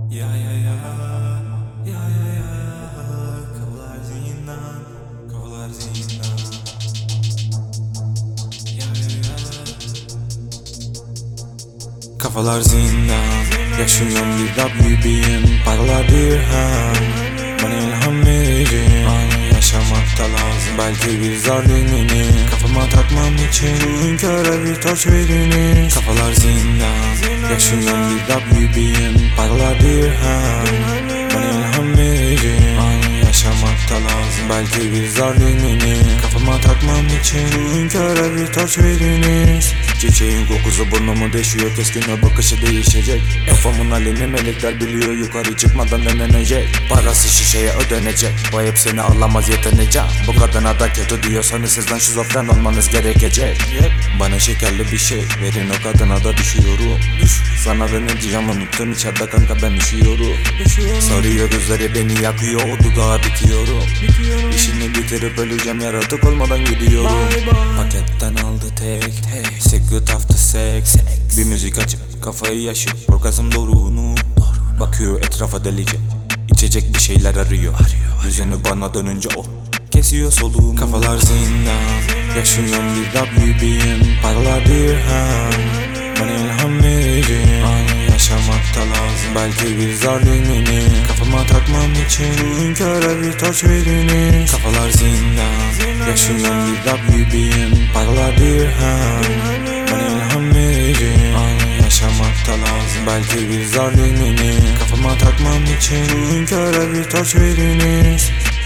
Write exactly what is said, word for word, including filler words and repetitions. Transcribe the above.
Ya ya ya, ya ya ya, kafalar zindan, kafalar zindan. Ya ya ya, kafalar zindan. Yaşıyorum bir W B'yim, paralar dirhem. Bana ilham verin, anı yaşamak da lazım. Belki bir zar dinini kafama takmam için hünkâra bir taş veriniz. Kafalar zindan. Yaşıyorum bir W B'yim, paralar dirhem. Bana ilham verin, anı yaşamak da lazım. Belki bir zar dinini kafama takmam için hünkâra bir taş veriniz. Çiçeğin kokusu burnumu deşiyor, keskin o bakışı değişecek. Kafamın halini melekler biliyor, yukarı çıkmadan denenecek. Parası şişeye ödenecek, o hepsini alamaz yeteneceğim. Bu kadına da kötü diyorsanız sizden şizofren olmanız gerekecek. Bana şekerli bir şey verin, o kadına da düşüyorum. Sana da ne diyeceğim unuttum, içeride kanka ben üşüyorum. Sarıyor gözleri beni yakıyor, o dudağa bitiyorum. İşini bitirip öleceğim, yaratık olmadan gidiyorum. Paketten aldı tek tek, secret after sex. Bir müzik açıp kafayı yaşıp orgazm doruğunu bakıyor etrafa delice, içecek bir şeyler arıyor. Düzeni bana dönünce o kesiyor soluğumu. Kafalar zindan. Yaşıyorum bir W B'yim, paralar dirhem. Bana ilham verin, anı yaşamak da lazım. Belki bir zar dinini kafama takmam için hünkâra bir taş veriniz. Kafalar zindan. Yaşıyorum bir W B'yim, paralar dirhem. Bana ilham verin, anı yaşamak da lazım. Belki bir zar dinini kafama takmam için hünkâra bir taş veriniz.